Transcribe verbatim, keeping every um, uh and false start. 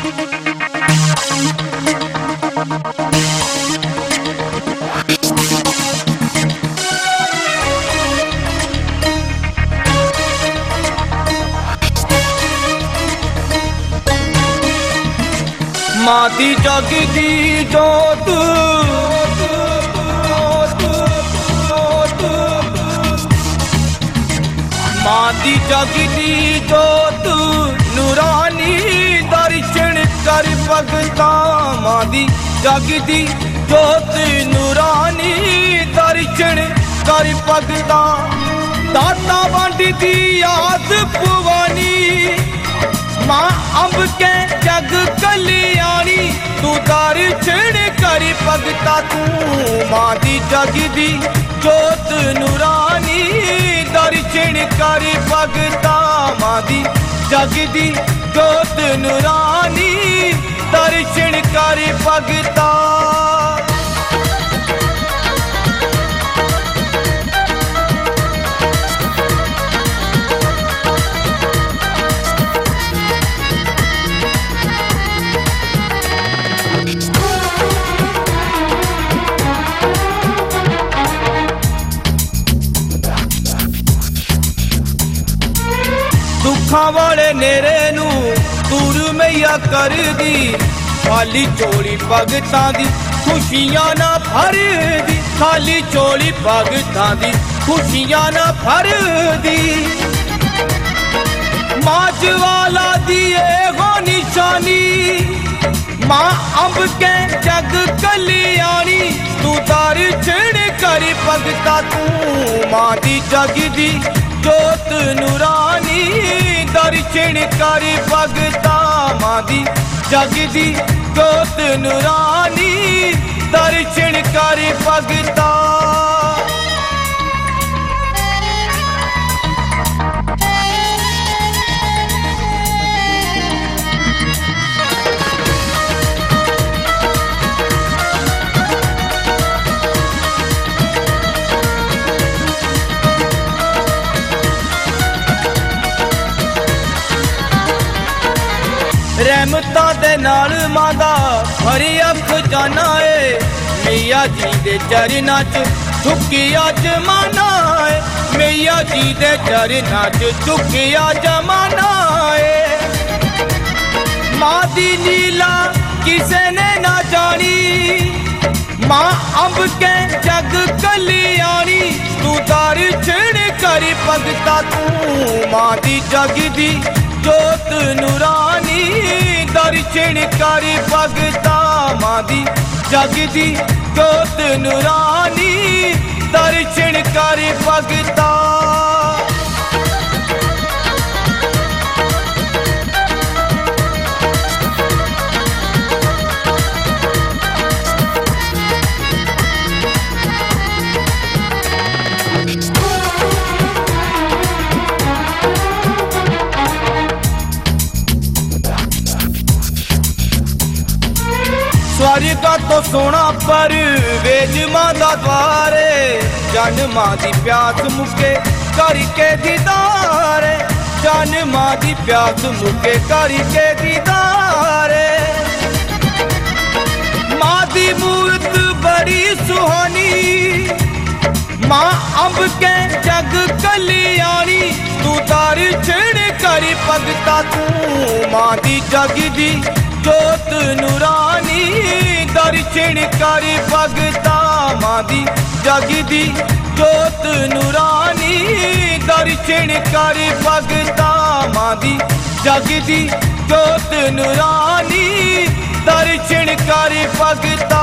मां दी जगदी जोत मां दी जगदी जोत नूरानी दर्शन कर भगता। मां दी जगदी जोत नूरानी दर्शन कर भगता। दाता वंड दी याद पुवानी मां अंब के जग कल्याणी तू दर्शन कर भगता। तू मां दी जगदी जोत नूरानी दर्शन कर भगता। मां दी जगदी जोत नूरानी दर्शन कर भगता। दुखा वाले नेरे नू दूर मैया कर दी। खाली चोली भगतां दी खुशियां ना भर दी। खाली चोली भगतां दी खुशियां ना भर दी। मां ज्वाला दी एगो निशानी मां अंब के जग कल्याणी तू दर्शन कर भगता। तू मां दी जगदी जोत नूरानी दर्शन कर भगता। मां दी जगदी जोत नूरानी दर्शन कर भगता। रहमतां दे नाल मां दा भरी अख जाना है। मैया जी दे चरनां च झुकिया जमाना है। मैया जी दे चरनां च झुकिया जमाना है। मां दी लीला किसे ने ना जानी मां अंब के जग कल्याणी तू दर्शन कर भगता। तू मां दी जगदी जोत नूरानी दर्शन कर भगता। मां दी जगदी जोत नूरानी दर्शन कर भगता। स्वर्ग तो सोना पर वेज मां दा द्वारे जन मां दी प्यास मुके करके दीदार। जन मां दी प्यास मुके करके दीदार। मां दी मूरत बड़ी सुहानी मां अंब के जग कल्याणी तू दर्शन कर भगता। तू मां दी जगदी जोत नूरानी दर्शन कर भगता। मां दी जगदी जोत नूरानी दर्शन कर भगता। मां दी जगदी जोत नूरानी दर्शन कर भगता।